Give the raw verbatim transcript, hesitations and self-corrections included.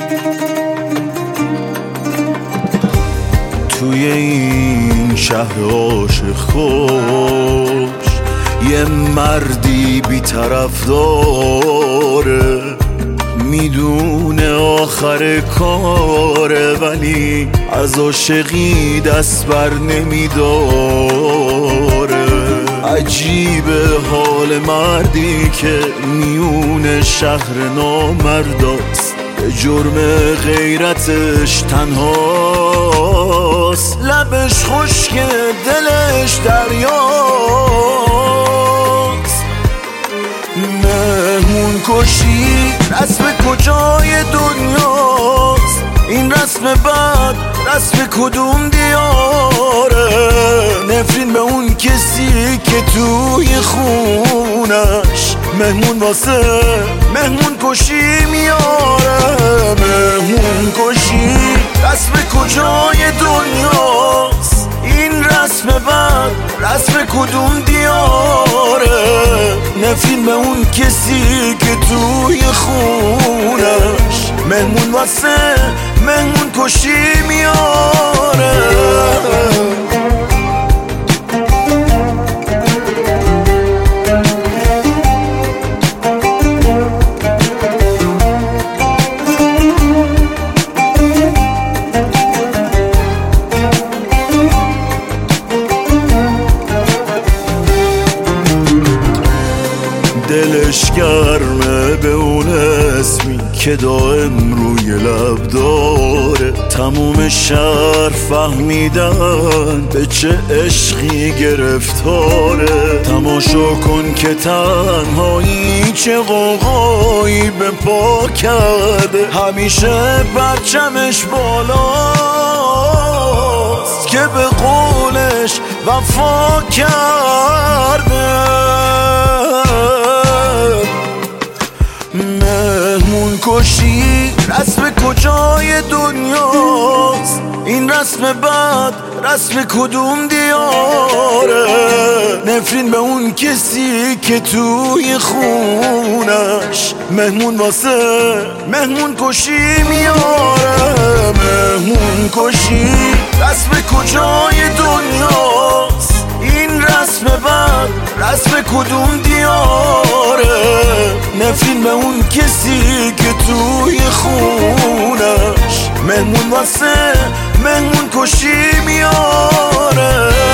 توی این شهر عاشق خوش یه مردی بی طرف داره، میدونه آخر کاره ولی از عاشقی دست بر نمیداره. عجیبه حال مردی که میون شهر نامرداست، به جرم غیرتش تنهاست، لبش خشک دلش دریاست. مهمون کشی رسم کجای دنیاست، این رسم بعد رسم کدوم دیاره؟ نفرین به اون کسی که توی خونش مهمون واسه مهمون کشی میاره. مهمون کشی رسم کجای دنیاست، این رسم بعد رسم کدوم دیاره؟ نفرین به اون کسی که توی خونش مهمون واسه مهمون کشی میاره. دلش گرمه به اون اسمی که دائم روی لب داره، تموم شهر فهمیدن به چه عشقی گرفتاره. تماشا کن که تنهایی چه غوغایی به پا کرده، همیشه پرچمش بالاست که به قولش وفا کرده. مهمون کشی رسم کجای دنیاست، این رسم بعد رسم کدوم دیاره؟ نفرین به اون کسی که توی خونش مهمون واسه مهمون کشی میاره. مهمون کشی رسم کجای دنیاست، این رسم بعد رسم کدوم دیاره؟ نفرین به اون کسی که توی خونش مهمون واسه مهمون کشی میاره.